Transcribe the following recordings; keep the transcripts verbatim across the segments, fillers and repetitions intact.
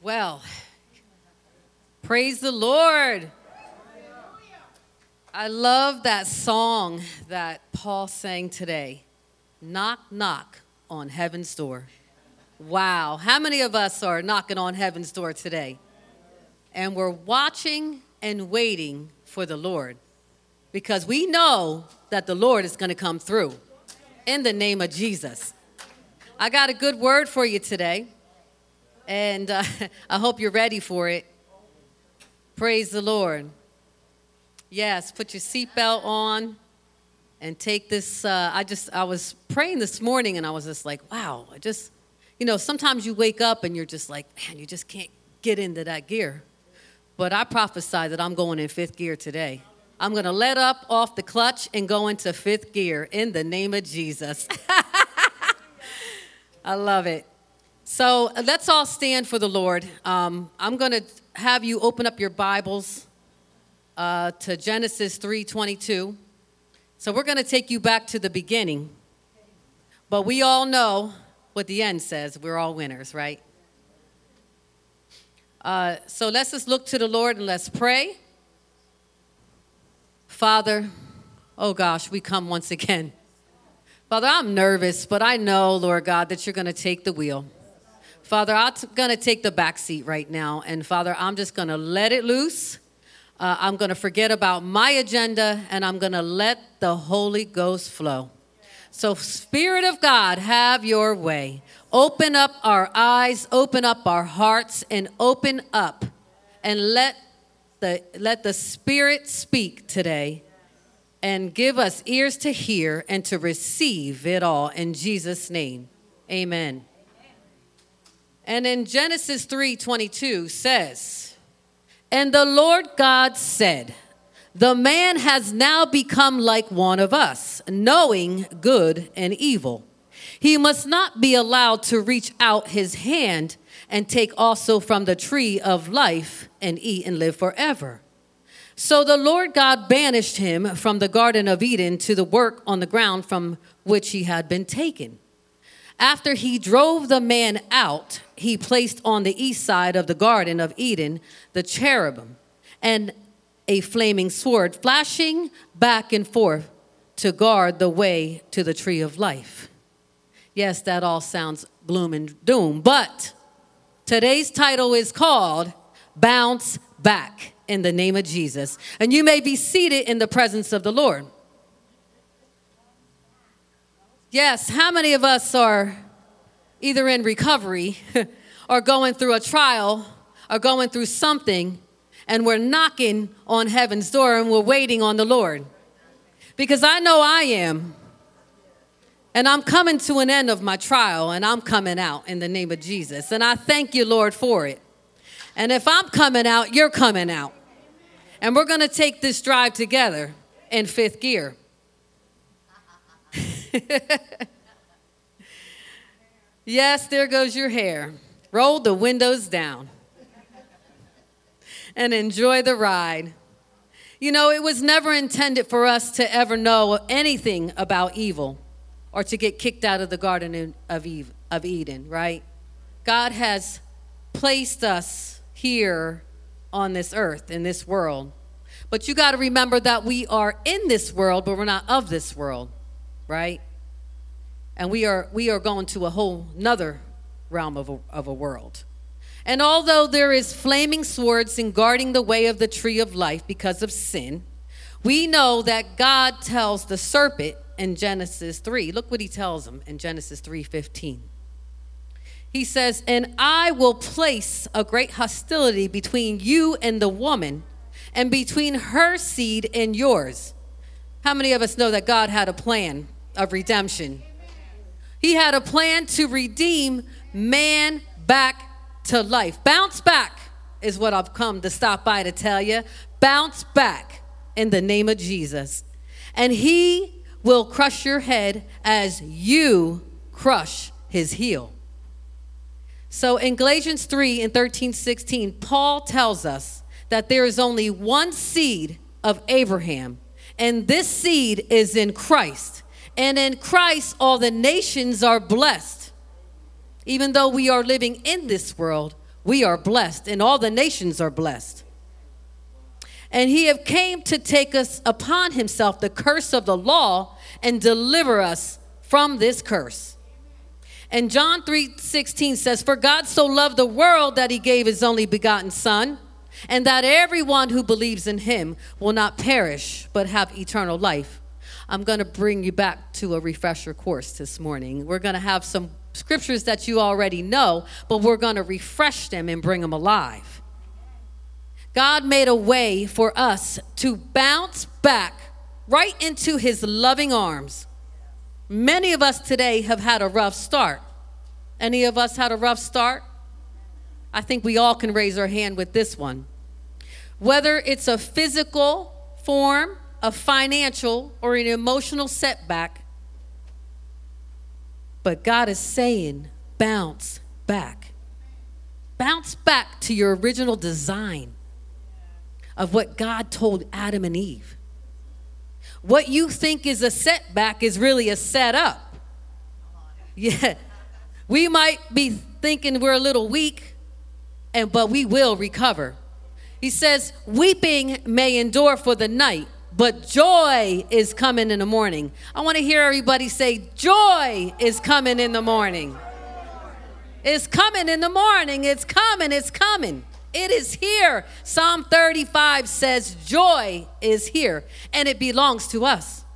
Well, praise the Lord. I love that song that Paul sang today. Knock, knock on heaven's door. Wow. How many of us are knocking on heaven's door today? And we're watching and waiting for the Lord because we know that the Lord is going to come through in the name of Jesus. I got a good word for you today. And uh, I hope you're ready for it. Praise the Lord. Yes, put your seatbelt on and take this. Uh, I just, I was praying this morning and I was just like, wow, I just, you know, sometimes you wake up and you're just like, man, you just can't get into that gear. But I prophesy that I'm going in fifth gear today. I'm going to let up off the clutch and go into fifth gear in the name of Jesus. I love it. So let's all stand for the Lord. Um, I'm going to have you open up your Bibles uh, to Genesis three twenty-two. So we're going to take you back to the beginning. But we all know what the end says. We're all winners, right? Uh, so let's just look to the Lord and let's pray. Father, oh gosh, we come once again. Father, I'm nervous, but I know, Lord God, that you're going to take the wheel. Father, I'm going to take the back seat right now. And Father, I'm just going to let it loose. Uh, I'm going to forget about my agenda, and I'm going to let the Holy Ghost flow. So Spirit of God, have your way. Open up our eyes, open up our hearts, and open up. And let the, let the Spirit speak today. And give us ears to hear and to receive it all. In Jesus' name, amen. And in Genesis three twenty-two says, and the Lord God said, the man has now become like one of us, knowing good and evil. He must not be allowed to reach out his hand and take also from the tree of life and eat and live forever. So the Lord God banished him from the Garden of Eden to the work on the ground from which he had been taken. After he drove the man out, he placed on the east side of the Garden of Eden the cherubim and a flaming sword flashing back and forth to guard the way to the tree of life. Yes, that all sounds gloom and doom, but today's title is called Bounce Back in the name of Jesus. And you may be seated in the presence of the Lord. Yes, how many of us are either in recovery or going through a trial or going through something and we're knocking on heaven's door and we're waiting on the Lord? Because I know I am. And I'm coming to an end of my trial and I'm coming out in the name of Jesus. And I thank you, Lord, for it. And if I'm coming out, you're coming out. And we're going to take this drive together in fifth gear. Yes, there goes your hair. Roll the windows down and enjoy the ride. You know, it was never intended for us to ever know anything about evil or to get kicked out of the Garden of Eve, of Eden, right? God has placed us here on this earth, in this world. But you got to remember that we are in this world, but we're not of this world. Right? And we are we are going to a whole nother realm of a, of a world. And although there is flaming swords in guarding the way of the tree of life because of sin, we know that God tells the serpent in Genesis three. Look what he tells him in Genesis three fifteen. He says, and I will place a great hostility between you and the woman, and between her seed and yours. How many of us know that God had a plan of redemption? He had a plan to redeem man back to life. Bounce back is what I've come to stop by to tell you. Bounce back in the name of Jesus. And he will crush your head as you crush his heel. So in Galatians three and thirteen, sixteen, Paul tells us that there is only one seed of Abraham, and this seed is in Christ. And in Christ, all the nations are blessed. Even though we are living in this world, We are blessed, and all the nations are blessed. And he have came to take us upon himself the curse of the law and deliver us from this curse. And John three sixteen says, for God so loved the world that he gave his only begotten son, and that everyone who believes in him will not perish, but have eternal life. I'm going to bring you back to a refresher course this morning. We're going to have some scriptures that you already know, but we're going to refresh them and bring them alive. God made a way for us to bounce back right into his loving arms. Many of us today have had a rough start. Any of us had a rough start? I think we all can raise our hand with this one. Whether it's a physical form, a financial, or an emotional setback, but God is saying, bounce back. Bounce back to your original design of what God told Adam and Eve. What you think is a setback is really a setup. Yeah, we might be thinking we're a little weak, and but we will recover. He says, weeping may endure for the night, but joy is coming in the morning. I want to hear everybody say, joy is coming in the morning. It's coming in the morning. It's coming. It's coming. It is here. Psalm thirty-five says joy is here, and it belongs to us.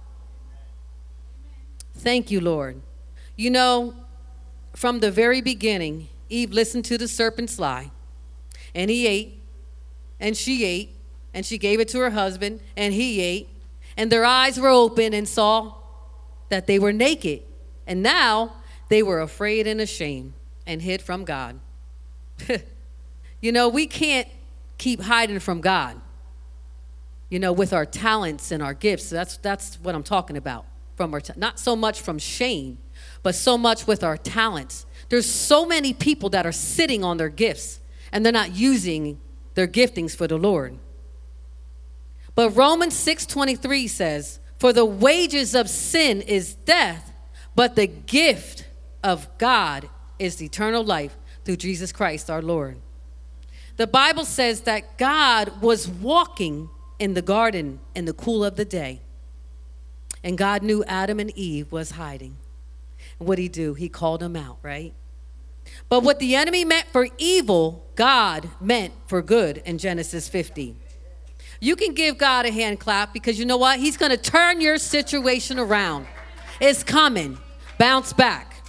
Thank you, Lord. You know, from the very beginning, Eve listened to the serpent's lie, and he ate, and she ate, and she gave it to her husband, and he ate, and their eyes were open and saw that they were naked, and now they were afraid and ashamed and hid from God. You know, we can't keep hiding from God, you know, with our talents and our gifts. That's that's what I'm talking about. From our ta- not so much from shame, but so much with our talents. There's so many people that are sitting on their gifts, and they're not using their giftings for the Lord. But Romans six twenty-three says, for the wages of sin is death, but the gift of God is eternal life through Jesus Christ our Lord. The Bible says that God was walking in the garden in the cool of the day. And God knew Adam and Eve was hiding. And what did he do? He called them out, right? But what the enemy meant for evil, God meant for good in Genesis fifty. You can give God a hand clap because you know what? He's going to turn your situation around. It's coming. Bounce back.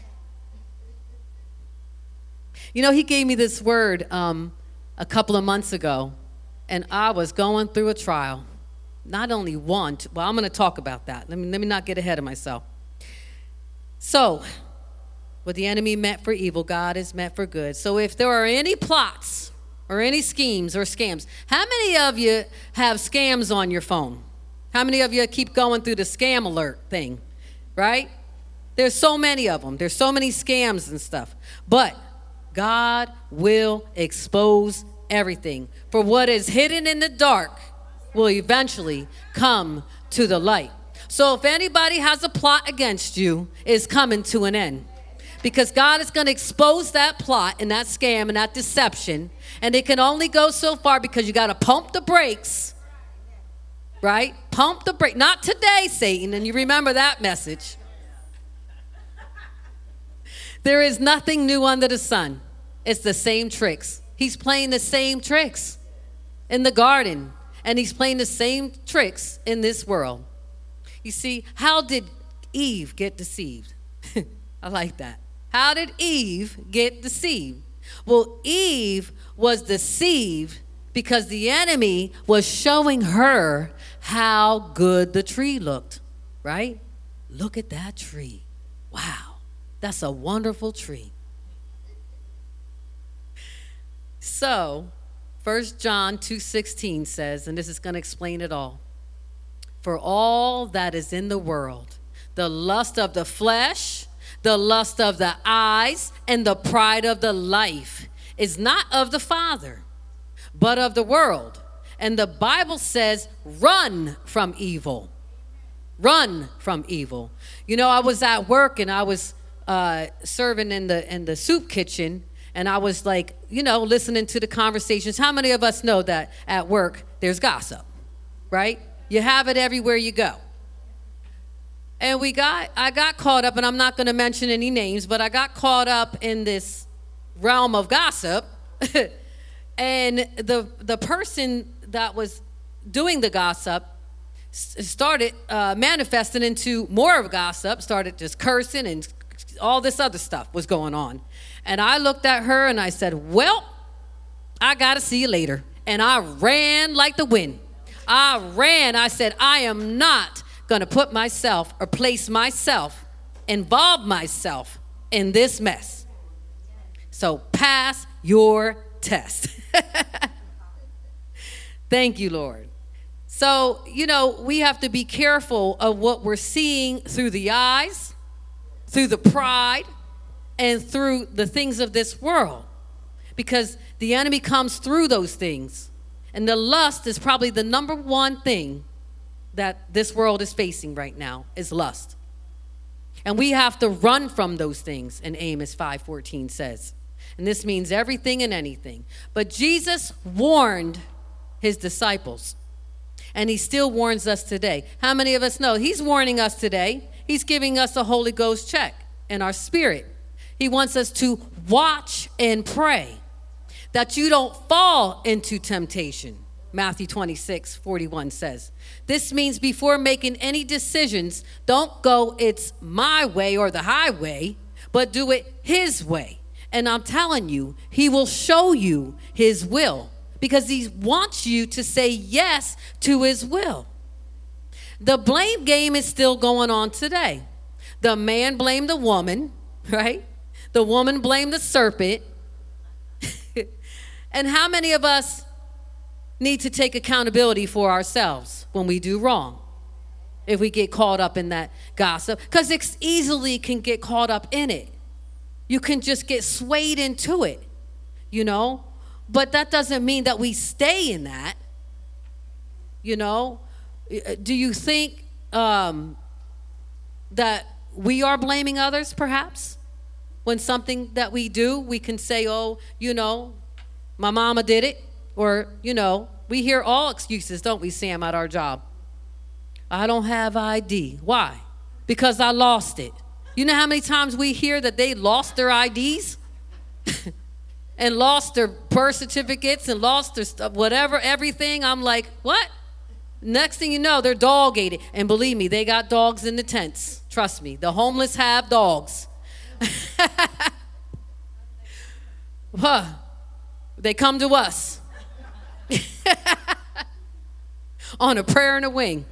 You know, he gave me this word um, a couple of months ago, and I was going through a trial. Not only one, two, well, I'm going to talk about that. Let me, let me not get ahead of myself. So, what the enemy meant for evil, God is meant for good. So if there are any plots or any schemes or scams, how many of you have scams on your phone? How many of you keep going through the scam alert thing, right? There's so many of them. There's so many scams and stuff. But God will expose everything. For what is hidden in the dark will eventually come to the light. So if anybody has a plot against you, it's coming to an end. Because God is going to expose that plot and that scam and that deception. And it can only go so far because you got to pump the brakes. Right? Pump the brake. Not today, Satan. And you remember that message. There is nothing new under the sun. It's the same tricks. He's playing the same tricks in the garden. And he's playing the same tricks in this world. You see, how did Eve get deceived? I like that. How did Eve get deceived? Well, Eve was deceived because the enemy was showing her how good the tree looked, right? Look at that tree. Wow, that's a wonderful tree. So, First John two sixteen says, and this is going to explain it all. For all that is in the world, the lust of the flesh, the lust of the eyes, and the pride of the life is not of the Father, but of the world. And the Bible says, run from evil. Run from evil. You know, I was at work and I was uh, serving in the in the soup kitchen, And I was like, you know, listening to the conversations. How many of us know that at work there's gossip, right? You have it everywhere you go. And we got, I got caught up, and I'm not going to mention any names, but I got caught up in this realm of gossip. And the the person that was doing the gossip started uh, manifesting into more of gossip, started just cursing, and all this other stuff was going on. And I looked at her and I said, well, I got to see you later. And I ran like the wind. I ran. I said, I am not going to put myself or place myself, involve myself in this mess. So pass your test. Thank you, Lord. So, you know, we have to be careful of what we're seeing through the eyes, through the pride, and through the things of this world. Because the enemy comes through those things. And the lust is probably the number one thing that this world is facing right now, is lust. And we have to run from those things, and Amos five fourteen says. And this means everything and anything. But Jesus warned his disciples, and he still warns us today. How many of us know he's warning us today? He's giving us a Holy Ghost check in our spirit. He wants us to watch and pray that you don't fall into temptation. Matthew twenty-six forty-one says. This means before making any decisions, don't go it's my way or the highway, but do it his way. And I'm telling you, he will show you his will because he wants you to say yes to his will. The blame game is still going on today. The man blamed the woman, right? The woman blamed the serpent. And how many of us need to take accountability for ourselves when we do wrong? If we get caught up in that gossip, because it easily can get caught up in it. You can just get swayed into it, you know? But that doesn't mean that we stay in that, you know? Do you think um, that we are blaming others, perhaps? When something that we do, we can say, oh, you know, my mama did it. Or, you know, we hear all excuses, don't we, Sam, at our job? I don't have I D. Why? Because I lost it. You know how many times we hear that they lost their I Ds? And lost their birth certificates and lost their stuff, whatever, everything. I'm like, what? Next thing you know, they're dog ate. And believe me, they got dogs in the tents. Trust me, the homeless have dogs. Huh. They come to us on a prayer and a wing.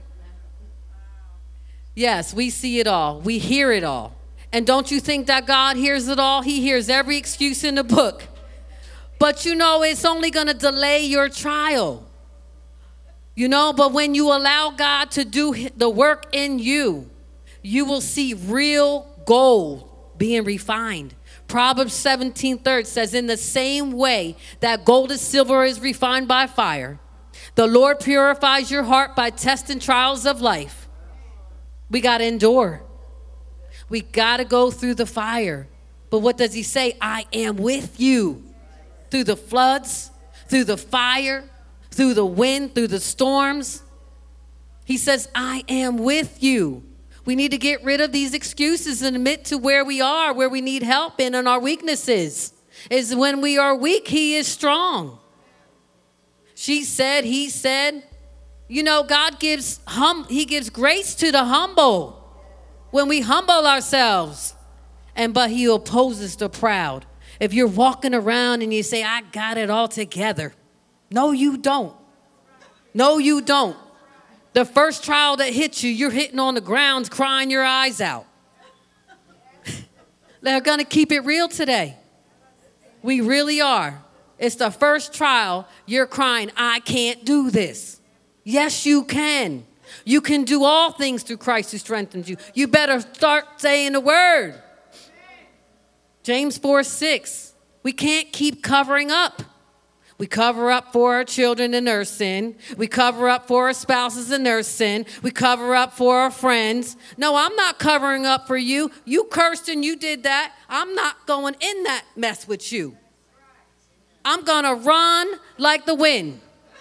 Yes, we see it all. We hear it all. And don't you think that God hears it all? He hears every excuse in the book. But you know, it's only going to delay your trial. You know, but when you allow God to do the work in you, you will see real gold being refined. Proverbs seventeen thirty says, in the same way that gold and silver is refined by fire, the Lord purifies your heart by testing trials of life. We got to endure. We got to go through the fire. But what does he say? I am with you through the floods, through the fire, through the wind, through the storms. He says, I am with you. We need to get rid of these excuses and admit to where we are, where we need help in, and our weaknesses. Is when we are weak, he is strong. She said, he said, you know, God gives hum, he gives grace to the humble when we humble ourselves. And but he opposes the proud. If you're walking around and you say, I got it all together. No, you don't. No, you don't. The first trial that hits you, you're hitting on the ground, crying your eyes out. They're going to keep it real today. We really are. It's the first trial, you're crying, I can't do this. Yes, you can. You can do all things through Christ who strengthens you. You better start saying the word. James four six. We can't keep covering up. We cover up for our children in their sin. We cover up for our spouses in their sin. We cover up for our friends. No, I'm not covering up for you. You cursed and you did that. I'm not going in that mess with you. I'm going to run like the wind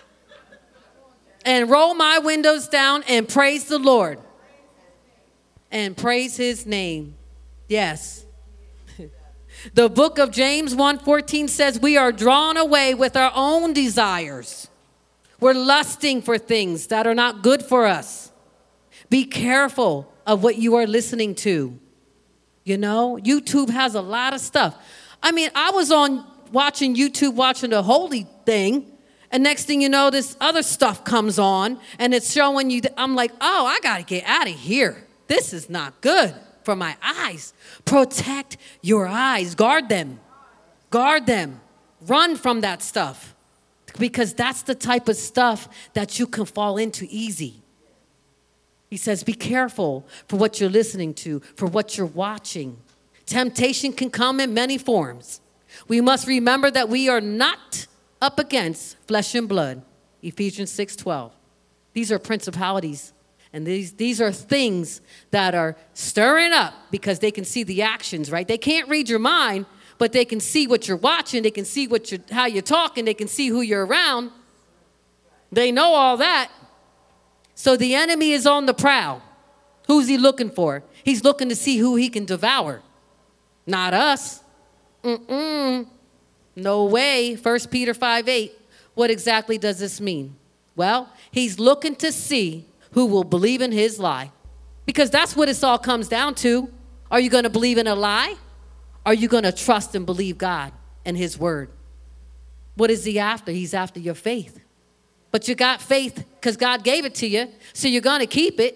and roll my windows down and praise the Lord and praise his name. Yes. The book of James one fourteen says we are drawn away with our own desires. We're lusting for things that are not good for us. Be careful of what you are listening to. You know, YouTube has a lot of stuff. I mean, I was on watching YouTube, watching the holy thing, and next thing you know, this other stuff comes on, and it's showing you, that I'm like, oh, I got to get out of here. This is not good for my eyes. Protect your eyes. Guard them. Guard them. Run from that stuff, because that's the type of stuff that you can fall into easy. He says, be careful for what you're listening to, for what you're watching. Temptation can come in many forms. We must remember that we are not up against flesh and blood. Ephesians six twelve. These are principalities. And these, these are things that are stirring up because they can see the actions, right? They can't read your mind, but they can see what you're watching. They can see what you're, how you're talking. They can see who you're around. They know all that. So the enemy is on the prowl. Who's he looking for? He's looking to see who he can devour. Not us. Mm-mm. No way. First Peter five eight. What exactly does this mean? Well, he's looking to see who will believe in his lie. Because that's what it all comes down to. Are you going to believe in a lie? Are you going to trust and believe God and his word? What is he after? He's after your faith. But you got faith because God gave it to you, so you're going to keep it.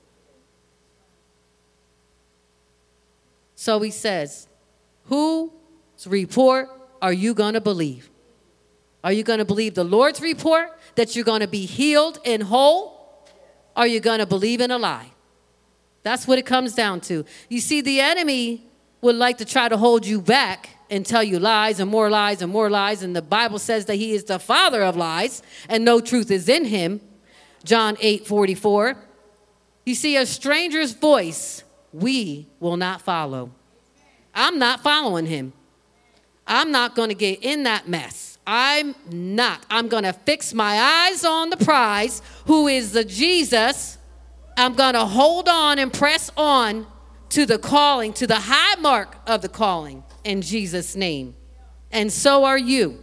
So he says, whose report are you going to believe? Are you going to believe the Lord's report that you're going to be healed and whole? Or are you going to believe in a lie? That's what it comes down to. You see, the enemy would like to try to hold you back and tell you lies and more lies and more lies. And the Bible says that he is the father of lies and no truth is in him. John eight forty-four. You see, a stranger's voice we will not follow. I'm not following him. I'm not going to get in that mess. I'm not. I'm going to fix my eyes on the prize, who is the Jesus. I'm going to hold on and press on to the calling, to the high mark of the calling in Jesus' name. And so are you.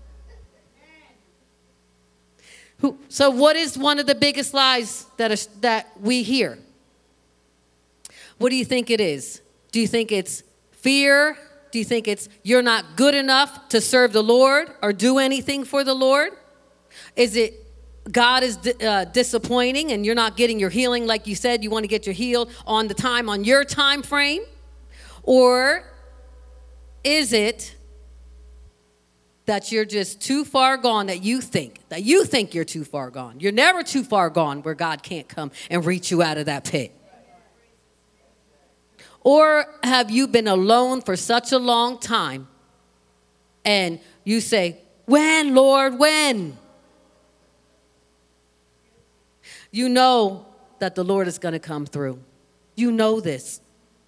Who, so what is one of the biggest lies that, is, that we hear? What do you think it is? Do you think it's fear? Do you think it's you're not good enough to serve the Lord or do anything for the Lord? Is it God is uh, disappointing and you're not getting your healing like you said you want to get your healed on the time, on your time frame? Or is it that you're just too far gone, that you think, that you think you're too far gone? You're never too far gone where God can't come and reach you out of that pit. Or have you been alone for such a long time and you say, when, Lord, when? You know that the Lord is going to come through. You know this.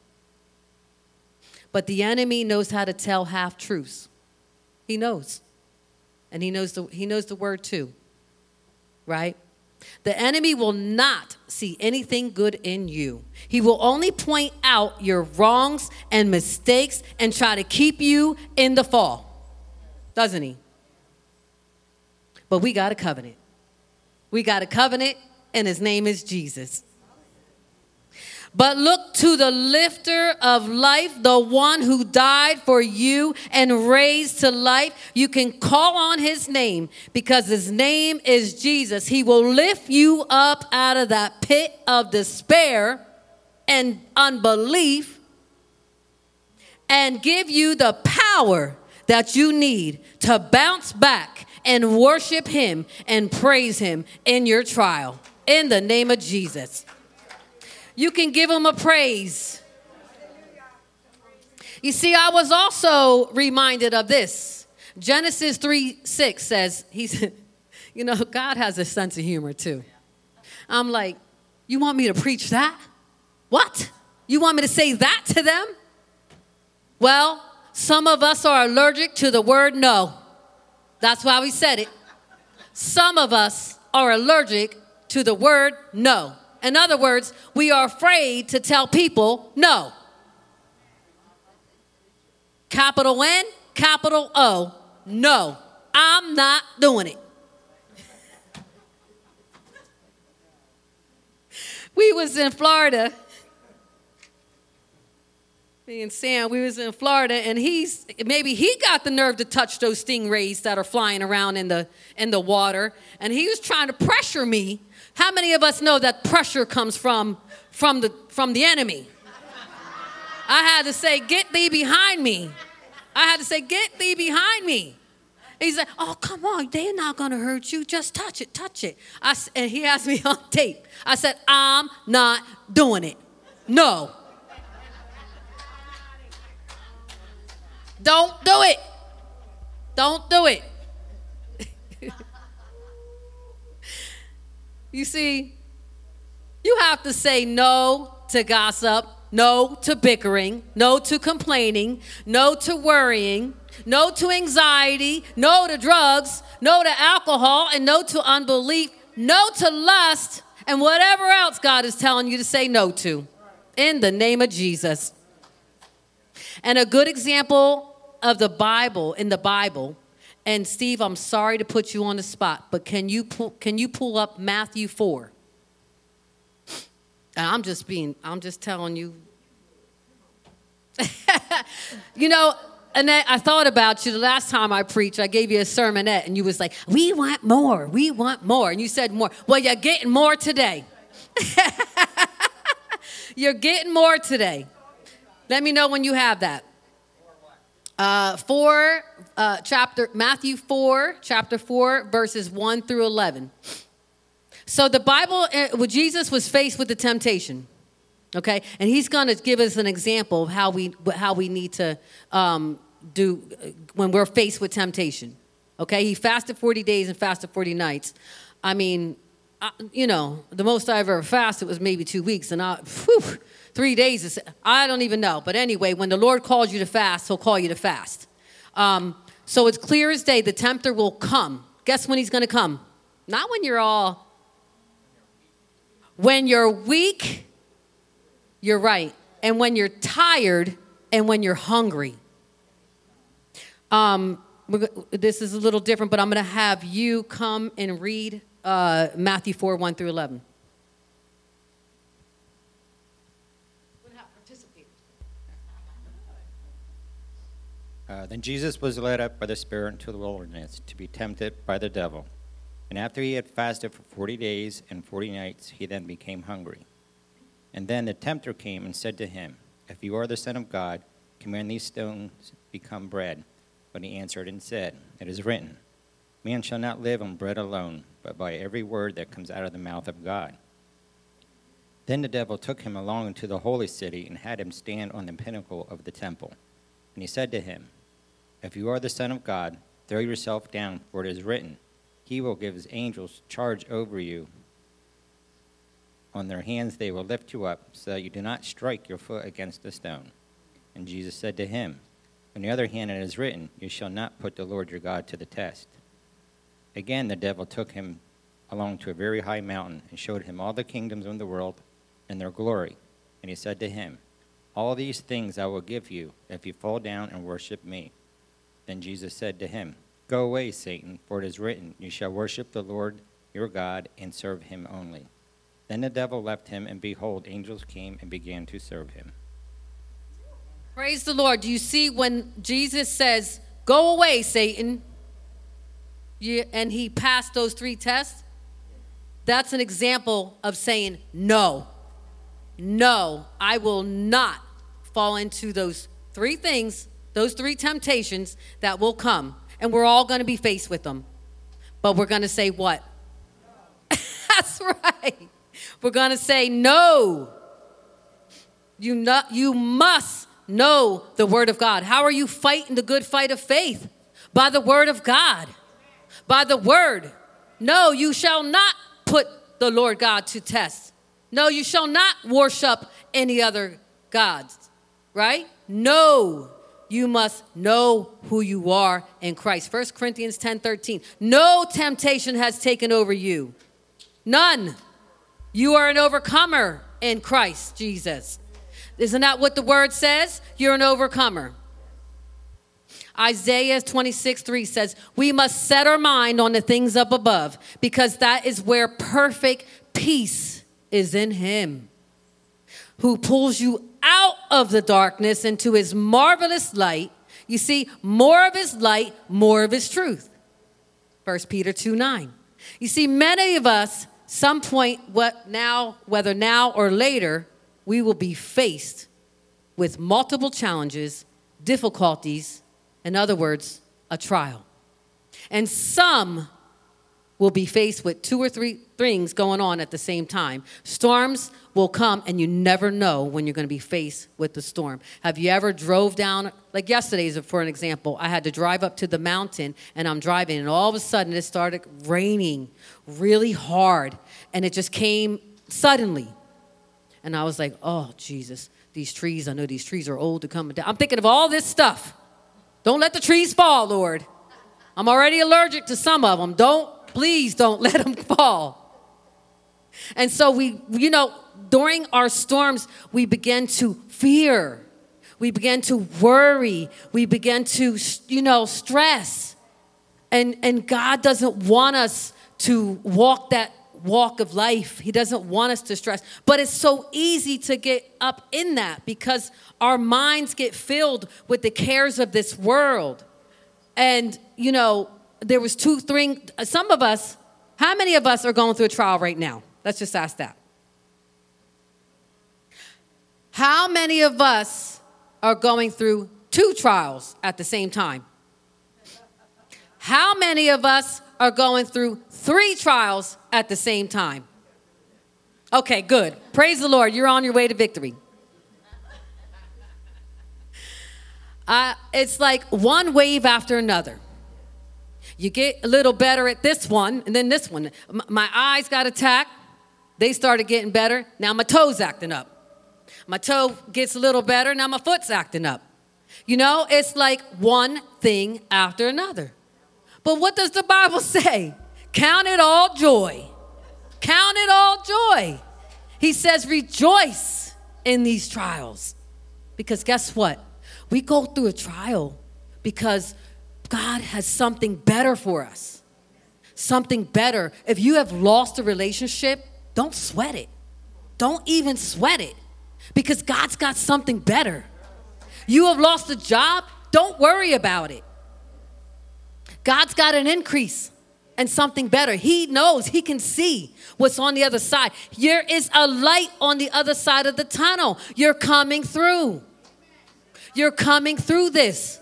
But the enemy knows how to tell half-truths. He knows. And he knows the, he knows the word too, right? The enemy will not see anything good in you. He will only point out your wrongs and mistakes and try to keep you in the fall, doesn't he? But we got a covenant. We got a covenant, and his name is Jesus. But look to the lifter of life, the one who died for you and raised to life. You can call on his name because his name is Jesus. He will lift you up out of that pit of despair and unbelief and give you the power that you need to bounce back and worship him and praise him in your trial. In the name of Jesus. You can give him a praise. You see, I was also reminded of this. Genesis three six says, he's, you know, God has a sense of humor too. I'm like, you want me to preach that? What? You want me to say that to them? Well, some of us are allergic to the word no. That's why we said it. Some of us are allergic to the word no. In other words, we are afraid to tell people no. Capital N, capital O, no. I'm not doing it. We was in Florida. Me and Sam, we was in Florida, and he's maybe he got the nerve to touch those stingrays that are flying around in the in the water, and he was trying to pressure me. How many of us know that pressure comes from from the from the enemy? I had to say, "Get thee behind me." I had to say, "Get thee behind me." He's like, "Oh, come on, they're not gonna hurt you. Just touch it, touch it." I and he has me on tape. I said, "I'm not doing it. No." Don't do it. Don't do it. You see, you have to say no to gossip, no to bickering, no to complaining, no to worrying, no to anxiety, no to drugs, no to alcohol, and no to unbelief, no to lust, and whatever else God is telling you to say no to. In the name of Jesus. And a good example of the Bible, in the Bible, and Steve, I'm sorry to put you on the spot, but can you pull, can you pull up Matthew four? And I'm just being, I'm just telling you. You know, Annette, I thought about you the last time I preached. I gave you a sermonette, and you was like, "We want more, we want more," and you said more. Well, you're getting more today. You're getting more today. Let me know when you have that. Uh, four, uh, chapter, Matthew four, chapter four, verses one through eleven. So the Bible, uh, well, Jesus was faced with the temptation, okay? And he's going to give us an example of how we how we need to um, do when we're faced with temptation, okay? He fasted forty days and fasted forty nights. I mean, I, you know, the most I've ever fasted was maybe two weeks, and I, whew, Three days, is, I don't even know. But anyway, when the Lord calls you to fast, he'll call you to fast. Um, so it's clear as day, the tempter will come. Guess when he's going to come? Not when you're all... When you're weak, you're right. And when you're tired and when you're hungry. Um, this is a little different, but I'm going to have you come and read uh, Matthew four, one through eleven. Uh, then Jesus was led up by the Spirit into the wilderness to be tempted by the devil. And after he had fasted for forty days and forty nights, he then became hungry. And then the tempter came and said to him, "If you are the Son of God, command these stones become bread." But he answered and said, "It is written, man shall not live on bread alone, but by every word that comes out of the mouth of God." Then the devil took him along into the holy city and had him stand on the pinnacle of the temple. And he said to him, "If you are the Son of God, throw yourself down, for it is written, he will give his angels charge over you. On their hands they will lift you up, so that you do not strike your foot against a stone." And Jesus said to him, "On the other hand, it is written, you shall not put the Lord your God to the test." Again the devil took him along to a very high mountain and showed him all the kingdoms of the world and their glory. And he said to him, "All these things I will give you if you fall down and worship me." Then Jesus said to him, "Go away, Satan, for it is written, you shall worship the Lord your God and serve him only." Then the devil left him, and behold, angels came and began to serve him. Praise the Lord. Do you see when Jesus says, "Go away, Satan," you, and he passed those three tests? That's an example of saying, no, no, I will not fall into those three things, those three temptations that will come. And we're all going to be faced with them. But we're going to say what? No. That's right. We're going to say no. You, not, you must know the word of God. How are you fighting the good fight of faith? By the word of God. By the word. No, you shall not put the Lord God to test. No, you shall not worship any other gods. Right? No. you must know who you are in Christ. First Corinthians ten thirteen. No temptation has taken over you. None. You are an overcomer in Christ Jesus. Isn't that what the word says? You're an overcomer. Isaiah twenty-six three says, we must set our mind on the things up above, because that is where perfect peace is in him, who pulls you out of the darkness into his marvelous light. You see, more of his light, more of his truth. First Peter two nine. You see, many of us, some point, what now, whether now or later, we will be faced with multiple challenges, difficulties, in other words, a trial. And some will be faced with two or three things going on at the same time. Storms will come, and you never know when you're going to be faced with the storm. Have you ever drove down, like yesterday's for an example, I had to drive up to the mountain, and I'm driving, and all of a sudden it started raining really hard, and it just came suddenly. And I was like, oh, Jesus, these trees, I know these trees are old to come down. I'm thinking of all this stuff. Don't let the trees fall, Lord. I'm already allergic to some of them. Don't, please don't let them fall. And so we, you know, during our storms, we begin to fear. We begin to worry. We begin to, you know, stress. And, and God doesn't want us to walk that walk of life. He doesn't want us to stress. But it's so easy to get up in that because our minds get filled with the cares of this world. And, you know, there was two, three, some of us, how many of us are going through a trial right now? Let's just ask that. How many of us are going through two trials at the same time? How many of us are going through three trials at the same time? Okay, good. Praise the Lord. You're on your way to victory. Uh, it's like one wave after another. You get a little better at this one, and then this one. M- my eyes got attacked. They started getting better. Now my toe's acting up. My toe gets a little better. Now my foot's acting up. You know, it's like one thing after another. But what does the Bible say? Count it all joy. Count it all joy. He says rejoice in these trials. Because guess what? We go through a trial because God has something better for us. Something better. If you have lost a relationship, don't sweat it. Don't even sweat it. Because God's got something better. You have lost a job, don't worry about it. God's got an increase and something better. He knows, he can see what's on the other side. There is a light on the other side of the tunnel. You're coming through. You're coming through this.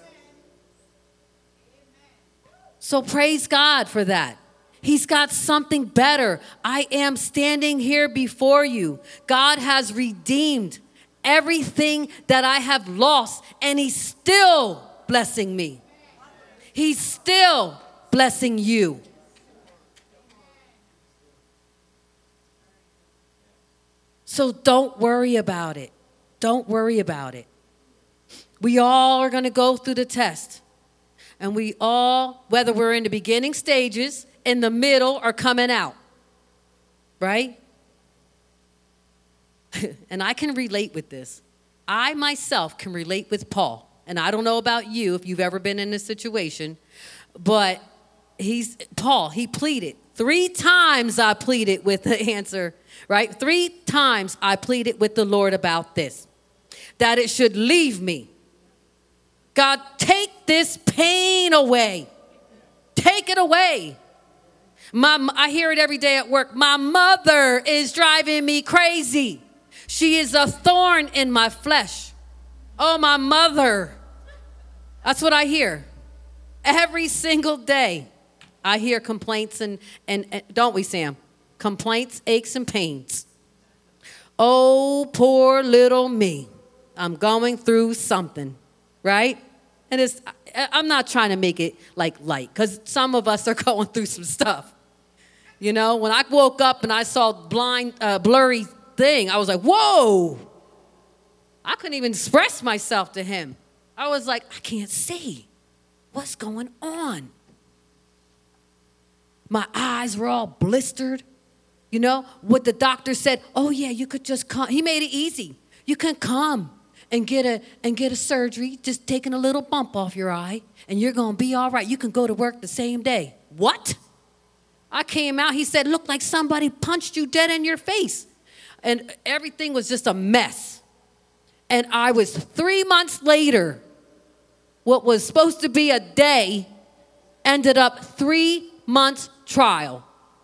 So praise God for that. He's got something better. I am standing here before you. God has redeemed everything that I have lost, and he's still blessing me. He's still blessing you. So don't worry about it. Don't worry about it. We all are going to go through the test. And we all, whether we're in the beginning stages, in the middle, or coming out. Right? And I can relate with this. I myself can relate with Paul. And I don't know about you if you've ever been in this situation, but he's Paul, he pleaded. Three times I pleaded with the answer, right? Three times I pleaded with the Lord about this, that it should leave me. God, take this pain away. Take it away. My, I hear it every day at work. My mother is driving me crazy. She is a thorn in my flesh. Oh, my mother. That's what I hear. Every single day, I hear complaints and, and, and don't we, Sam? Complaints, aches, and pains. Oh, poor little me. I'm going through something, right? And it's, I'm not trying to make it like light, because some of us are going through some stuff. You know, when I woke up and I saw blind, uh, blurry thing, I was like, whoa. I couldn't even express myself to him. I was like, I can't see. What's going on? My eyes were all blistered. You know, what the doctor said, oh, yeah, you could just come. He made it easy. You can come and get a and get a surgery, just taking a little bump off your eye, and you're going to be all right. You can go to work the same day. What? I came out. He said, looked like somebody punched you dead in your face. And everything was just a mess. And I was three months later, what was supposed to be a day ended up three months trial.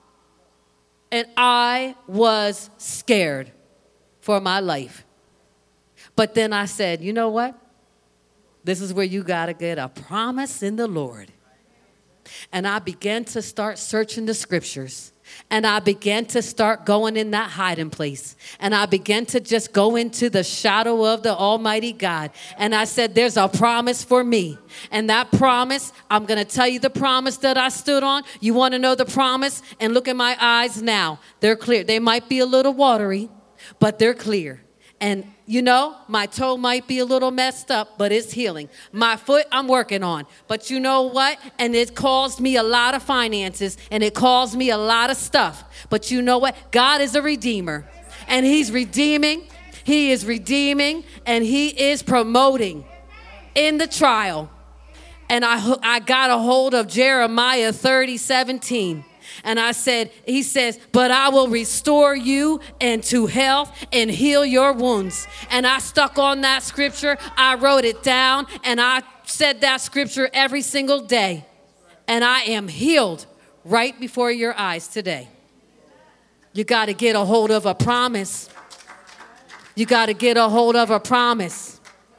And I was scared for my life. But then I said, you know what? This is where you got to get a promise in the Lord. And I began to start searching the scriptures. And I began to start going in that hiding place. And I began to just go into the shadow of the Almighty God. And I said, there's a promise for me. And that promise, I'm going to tell you the promise that I stood on. You want to know the promise? And look at my eyes now. They're clear. They might be a little watery, but they're clear. And, you know, my toe might be a little messed up, but it's healing. My foot, I'm working on. But you know what? And it caused me a lot of finances, and it caused me a lot of stuff. But you know what? God is a redeemer, and he's redeeming. He is redeeming, and he is promoting in the trial. And I, I got a hold of Jeremiah thirty seventeen. And I said, he says, but I will restore you into health and heal your wounds. And I stuck on that scripture. I wrote it down, and I said that scripture every single day. And I am healed right before your eyes today. You got to get a hold of a promise. You got to get a hold of a promise.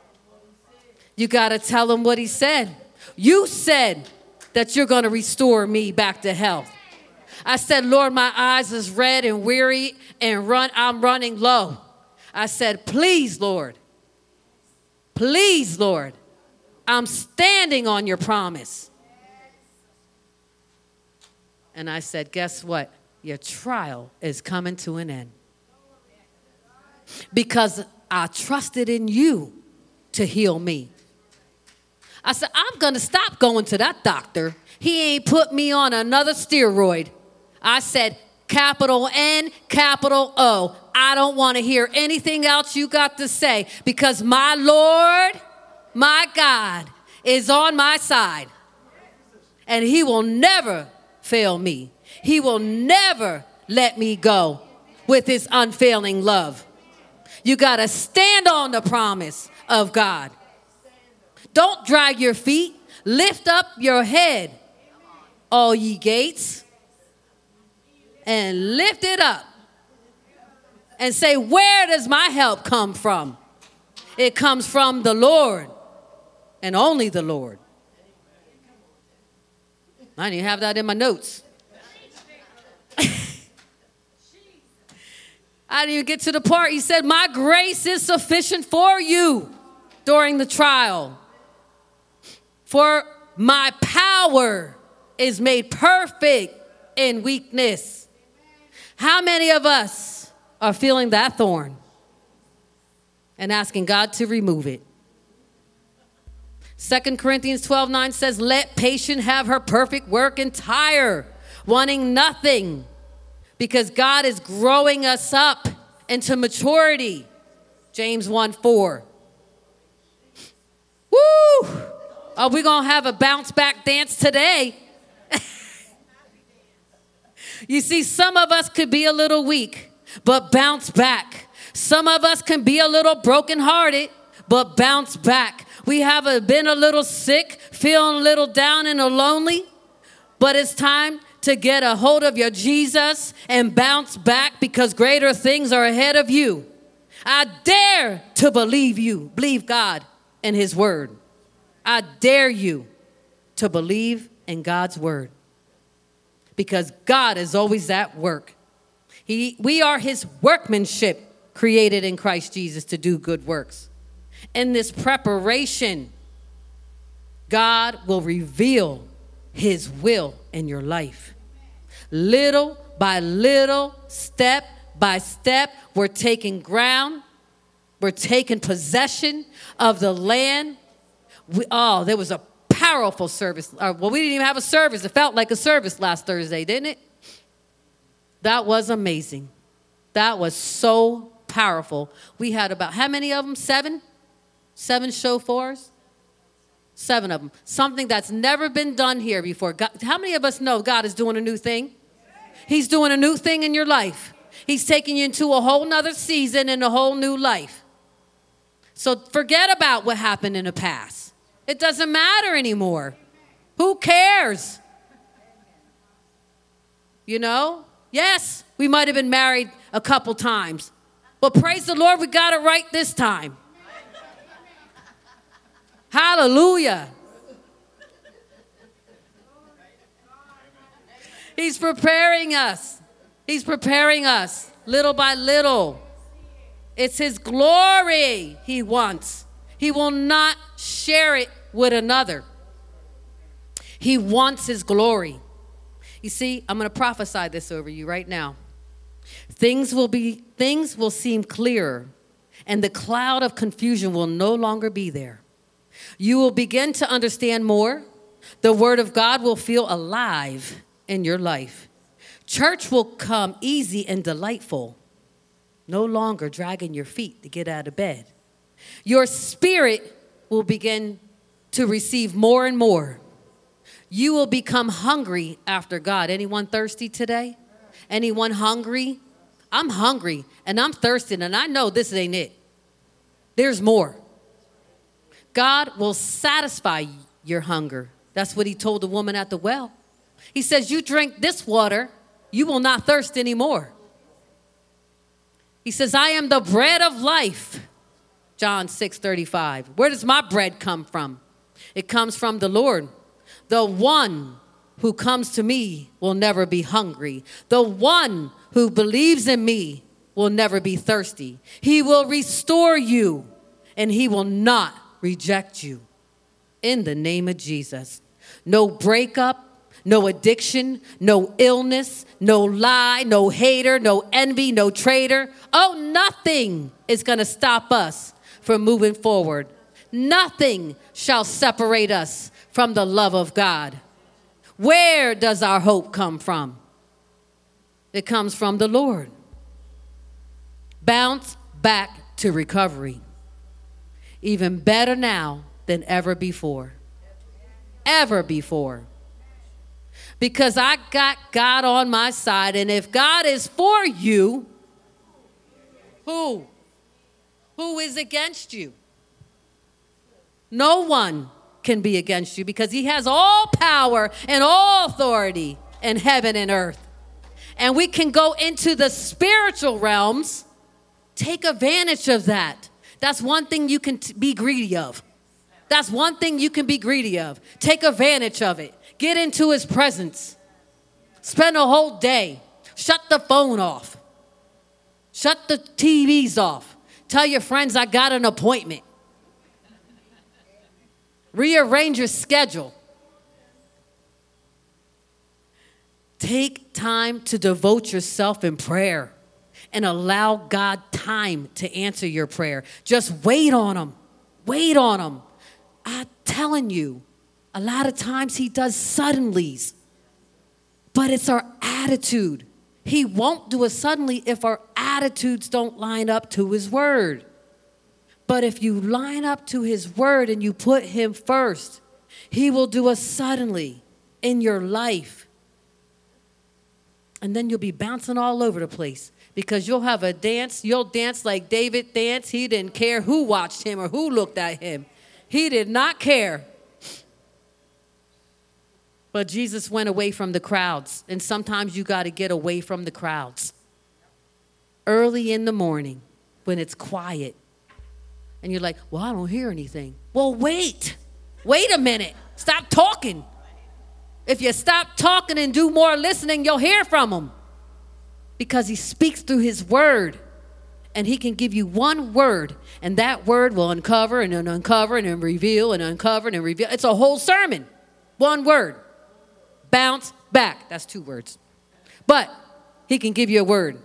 You got to tell him what he said. You said that you're going to restore me back to health. I said, Lord, my eyes is red and weary and run. I'm running low. I said, please, Lord. Please, Lord. I'm standing on your promise. And I said, guess what? Your trial is coming to an end. Because I trusted in you to heal me. I said, I'm going to stop going to that doctor. He ain't put me on another steroid. I said, capital N, capital O. I don't want to hear anything else you got to say, because my Lord, my God, is on my side. And he will never fail me. He will never let me go with his unfailing love. You got to stand on the promise of God. Don't drag your feet. Lift up your head, all ye gates. And lift it up and say, where does my help come from? It comes from the Lord and only the Lord. I didn't even have that in my notes. I didn't even get to the part. He said, my grace is sufficient for you during the trial. For my power is made perfect in weakness. How many of us are feeling that thorn and asking God to remove it? Second Corinthians twelve nine says, let patience have her perfect work entire, wanting nothing, because God is growing us up into maturity. James one four. Woo! Are we going to have a bounce back dance today? You see, some of us could be a little weak, but bounce back. Some of us can be a little brokenhearted, but bounce back. We have a, been a little sick, feeling a little down and lonely, but it's time to get a hold of your Jesus and bounce back, because greater things are ahead of you. I dare to believe you, believe God and his word. I dare you to believe in God's word. Because God is always at work. He, we are his workmanship, created in Christ Jesus to do good works. In this preparation, God will reveal his will in your life. Little by little, step by step, we're taking ground. We're taking possession of the land. We, oh, there was a powerful service. Uh, well, we didn't even have a service. It felt like a service last Thursday, didn't it? That was amazing. That was so powerful. We had about, how many of them? Seven? Seven shofars? Seven of them. Something that's never been done here before. God, how many of us know God is doing a new thing? He's doing a new thing in your life. He's taking you into a whole nother season and a whole new life. So forget about what happened in the past. It doesn't matter anymore. Who cares? You know? Yes, we might have been married a couple times. But praise the Lord, we got it right this time. Hallelujah. He's preparing us. He's preparing us little by little. It's his glory he wants. He will not share it with another. He wants his glory. You see, I'm going to prophesy this over you right now. Things will be, things will seem clearer, and the cloud of confusion will no longer be there. You will begin to understand more. The word of God will feel alive in your life. Church will come easy and delightful, no longer dragging your feet to get out of bed. Your spirit will begin to receive more and more. You will become hungry after God. Anyone thirsty today? Anyone hungry? I'm hungry and I'm thirsty, and I know this ain't it. There's more. God will satisfy your hunger. That's what he told the woman at the well. He says, you drink this water, you will not thirst anymore. He says, I am the bread of life. John six thirty-five. Where does my bread come from? It comes from the Lord. The one who comes to me will never be hungry. The one who believes in me will never be thirsty. He will restore you, and he will not reject you. In the name of Jesus. No breakup, no addiction, no illness, no lie, no hater, no envy, no traitor. Oh, nothing is going to stop us from moving forward. Nothing shall separate us from the love of God. Where does our hope come from? It comes from the Lord. Bounce back to recovery. Even better now than ever before. Ever before. Because I got God on my side, and if God is for you, who? Who is against you? No one can be against you, because he has all power and all authority in heaven and earth. And we can go into the spiritual realms. Take advantage of that. That's one thing you can t- be greedy of. That's one thing you can be greedy of. Take advantage of it. Get into his presence. Spend a whole day. Shut the phone off. Shut the T Vs off. Tell your friends I got an appointment. Rearrange your schedule. Take time to devote yourself in prayer and allow God time to answer your prayer. Just wait on him. Wait on him. I'm telling you, a lot of times he does suddenlies, but it's our attitude. He won't do a suddenly if our attitudes don't line up to his word. But if you line up to his word and you put him first, he will do a suddenly in your life. And then you'll be bouncing all over the place, because you'll have a dance. You'll dance like David danced. He didn't care who watched him or who looked at him. He did not care. But Jesus went away from the crowds. And sometimes you got to get away from the crowds. Early in the morning when it's quiet. And you're like, well, I don't hear anything. Well, wait. Wait a minute. Stop talking. If you stop talking and do more listening, you'll hear from him. Because he speaks through his word. And he can give you one word. And that word will uncover and then uncover and then reveal and uncover and then reveal. It's a whole sermon. One word. Bounce back. That's two words. But he can give you a word.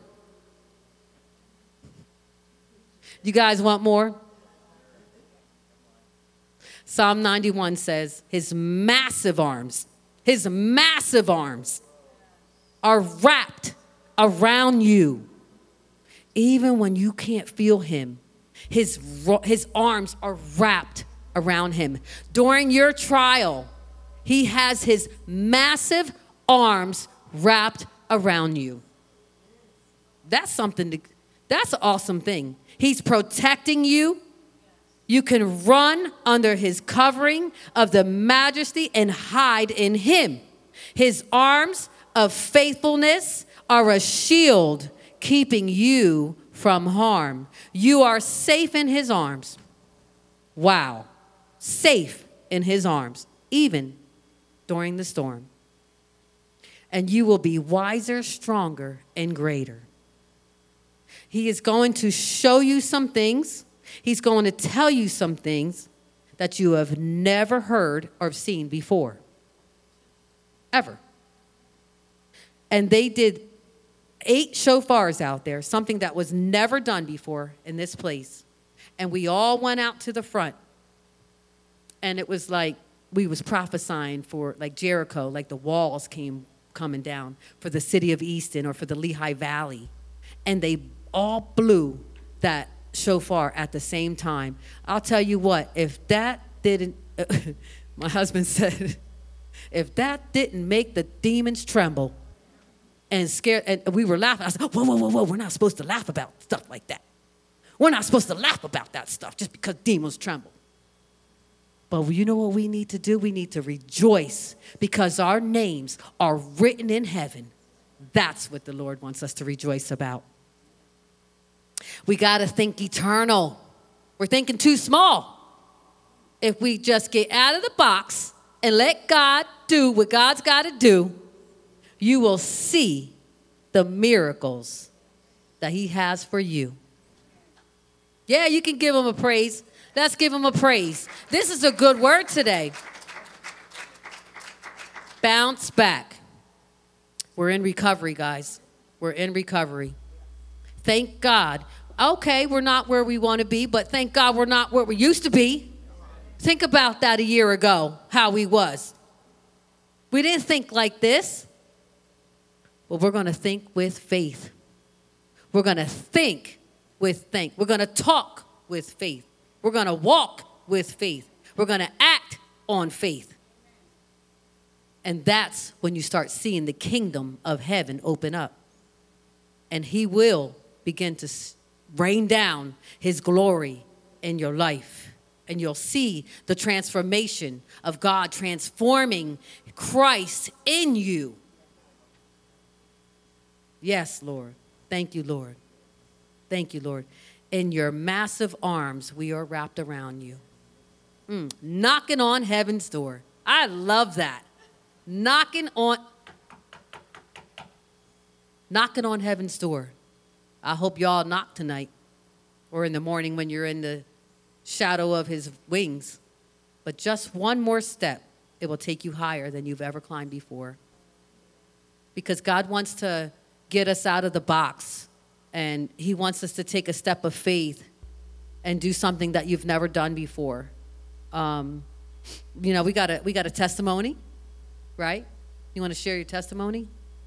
You guys want more? Psalm ninety-one says, his massive arms, his massive arms are wrapped around you. Even when you can't feel him, his, his arms are wrapped around him. During your trial, he has his massive arms wrapped around you. That's something to, that's an awesome thing. He's protecting you. You can run under his covering of the majesty and hide in him. His arms of faithfulness are a shield keeping you from harm. You are safe in his arms. Wow. Safe in his arms, even during the storm. And you will be wiser, stronger, and greater. He is going to show you some things. He's going to tell you some things that you have never heard or seen before. Ever. And they did eight shofars out there, something that was never done before in this place. And we all went out to the front. And it was like we was prophesying for like Jericho, like the walls came coming down for the city of Easton or for the Lehigh Valley. And they all blew that shofar at the same time. I'll tell you what, if that didn't, my husband said, if that didn't make the demons tremble and scare, and we were laughing. I said, whoa, whoa, whoa, whoa, we're not supposed to laugh about stuff like that. We're not supposed to laugh about that stuff just because demons tremble. But you know what we need to do? We need to rejoice because our names are written in heaven. That's what the Lord wants us to rejoice about. We got to think eternal. We're thinking too small. If we just get out of the box and let God do what God's got to do, you will see the miracles that he has for you. Yeah, you can give him a praise. Let's give him a praise. This is a good word today. Bounce back. We're in recovery, guys. We're in recovery. Thank God. Okay, we're not where we want to be, but thank God we're not where we used to be. Think about that a year ago, how we was. We didn't think like this. Well, we're going to think with faith. We're going to think with faith. We're going to talk with faith. We're going to walk with faith. We're going to act on faith. And that's when you start seeing the kingdom of heaven open up. And he will begin to rain down his glory in your life. And you'll see the transformation of God transforming Christ in you. Yes, Lord. Thank you, Lord. Thank you, Lord. In your massive arms, we are wrapped around you. Mm, knocking on heaven's door. I love that. Knocking on, knocking on heaven's door. I hope y'all knock tonight or in the morning when you're in the shadow of his wings. But just one more step, it will take you higher than you've ever climbed before. Because God wants to get us out of the box, and he wants us to take a step of faith and do something that you've never done before. Um, you know, we got a we got a testimony, right? You want to share your testimony?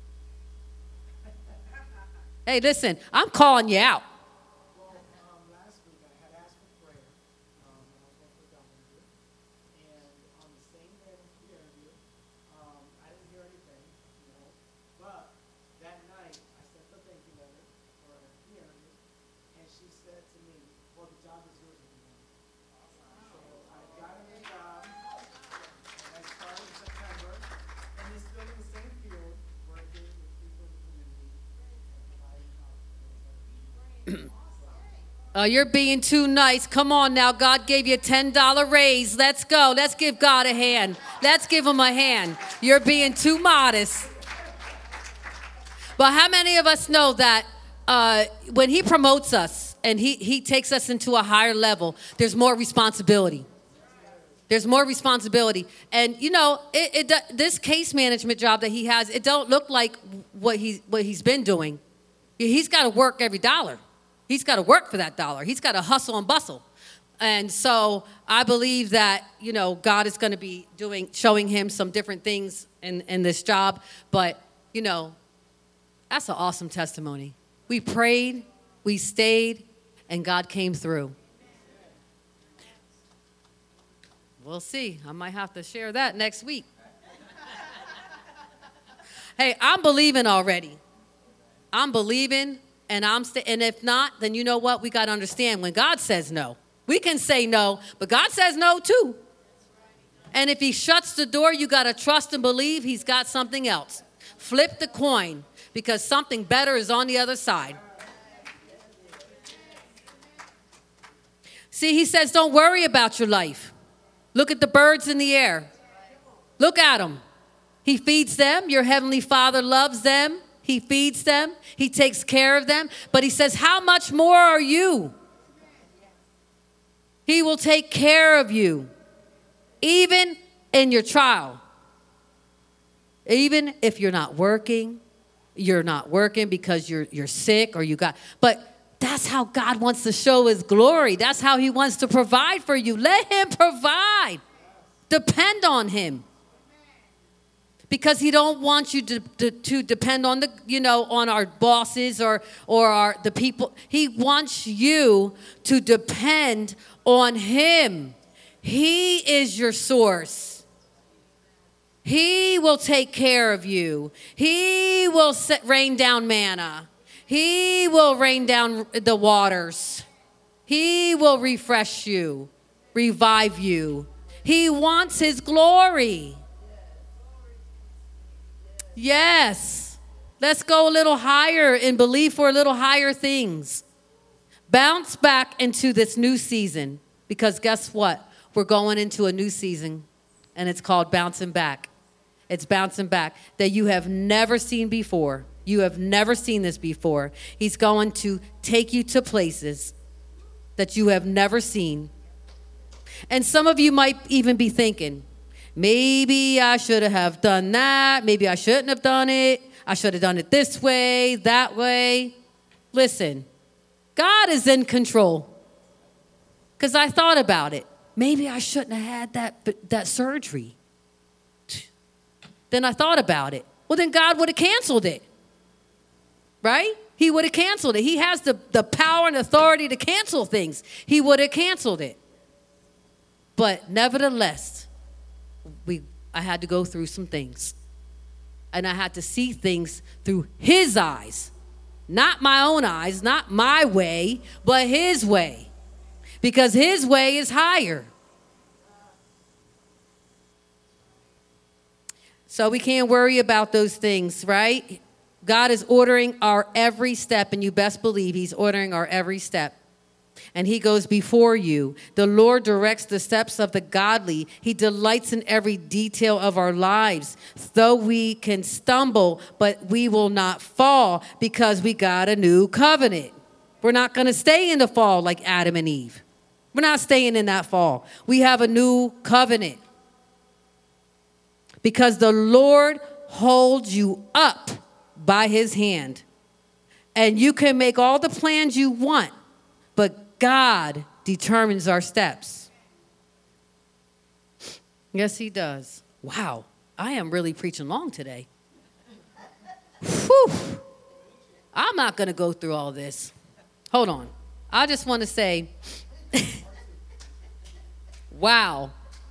Hey, listen, I'm calling you out. Well, um, last week I had asked for prayer um, when I was going for governor, and on the same day of the interview, um, I didn't hear anything, you know, but that night I sent the thank you letter for the interview, and she said to me, well, the job is yours again. So I got a new job, and I started in September, and it's still in the same field, working with people in the community. Uh, you're being too nice. Come on now. God gave you a ten dollar raise. Let's go. Let's give God a hand. Let's give him a hand. You're being too modest. But how many of us know that uh, when he promotes us and he, he takes us into a higher level, there's more responsibility. There's more responsibility. And, you know, it, it, this case management job that he has, it don't look like what, he, what he's been doing. He's got to work every dollar. He's got to work for that dollar. He's got to hustle and bustle. And so I believe that, you know, God is going to be doing, showing him some different things in, in this job. But, you know, that's an awesome testimony. We prayed, we stayed, and God came through. We'll see. I might have to share that next week. Hey, I'm believing already. I'm believing, and I'm st- and if not, then you know what? We got to understand when God says no. We can say no, but God says no too. And if he shuts the door, you got to trust and believe he's got something else. Flip the coin, because something better is on the other side. See, he says, don't worry about your life. Look at the birds in the air. Look at them. He feeds them. Your heavenly Father loves them. He feeds them. He takes care of them. But he says, how much more are you? He will take care of you, even in your trial. Even if you're not working, you're not working because you're you're sick or you got, but that's how God wants to show his glory. That's how he wants to provide for you. Let him provide. Depend on him. Because he don't want you to, to, to depend on the, you know, on our bosses or or our the people. He wants you to depend on him. He is your source. He will take care of you. He will set, rain down manna. He will rain down the waters. He will refresh you, revive you. He wants his glory. Yes. Let's go a little higher and believe for a little higher things. Bounce back into this new season, because guess what? We're going into a new season, and it's called bouncing back. It's bouncing back that you have never seen before. You have never seen this before. He's going to take you to places that you have never seen. And some of you might even be thinking, maybe I should have done that. Maybe I shouldn't have done it. I should have done it this way, that way. Listen, God is in control. Because I thought about it. Maybe I shouldn't have had that, that surgery. Then I thought about it. Well, then God would have canceled it. Right? He would have canceled it. He has the, the power and authority to cancel things. He would have canceled it. But nevertheless, we I had to go through some things. And I had to see things through his eyes. Not my own eyes, not my way, but his way. Because his way is higher. So we can't worry about those things, right? God is ordering our every step, and you best believe he's ordering our every step. And he goes before you. The Lord directs the steps of the godly. He delights in every detail of our lives. Though we can stumble, but we will not fall because we got a new covenant. We're not going to stay in the fall like Adam and Eve. We're not staying in that fall. We have a new covenant. Because the Lord holds you up by his hand. And you can make all the plans you want, but God determines our steps. Yes, he does. Wow, I am really preaching long today. Whew. I'm not going to go through all this. Hold on. I just want to say, wow.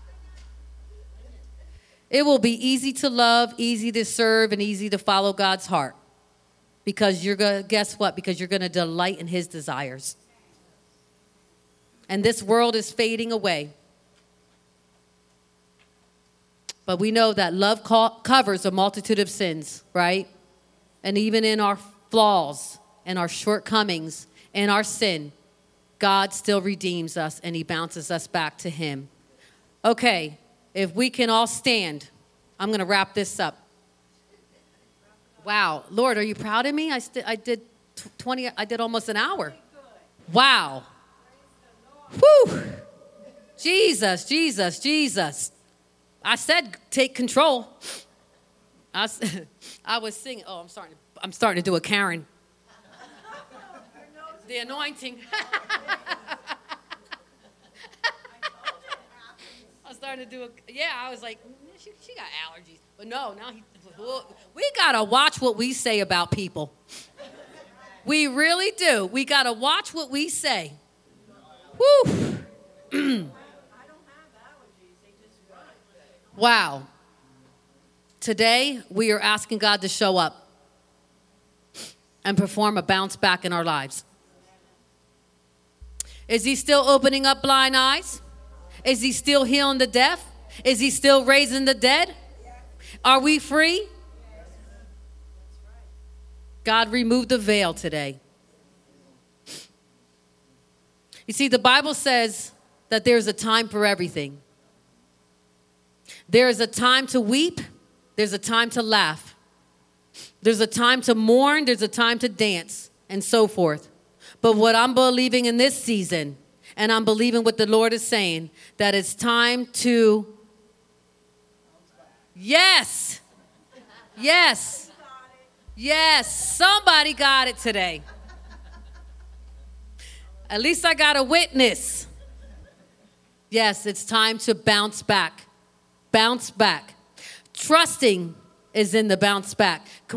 It will be easy to love, easy to serve, and easy to follow God's heart. Because you're going to, guess what? Because you're going to delight in his desires. And this world is fading away. But we know that love co- covers a multitude of sins, right? And even in our flaws and our shortcomings and our sin, God still redeems us and he bounces us back to him. Okay. If we can all stand, I'm going to wrap this up. Wow. Lord, are you proud of me? I, st- I did twenty, I did almost an hour. Wow. Whew. Jesus, Jesus, Jesus. I said take control. I, I was singing. Oh, I'm starting, I'm starting to do a Karen. The anointing. starting to do a, yeah, I was like, mm, she, she got allergies. But no, now he, we got to watch what we say about people. We really do. We got to watch what we say. Woo. Wow. Today, we are asking God to show up and perform a bounce back in our lives. Is he still opening up blind eyes? Is he still healing the deaf? Is he still raising the dead? Are we free? God removed the veil today. You see, the Bible says that there's a time for everything. There is a time to weep. There's a time to laugh. There's a time to mourn. There's a time to dance, and so forth. But what I'm believing in this season, and I'm believing what the Lord is saying, that it's time to, yes, yes, yes, somebody got it today. At least I got a witness. Yes, it's time to bounce back. Bounce back. Trusting is in the bounce back.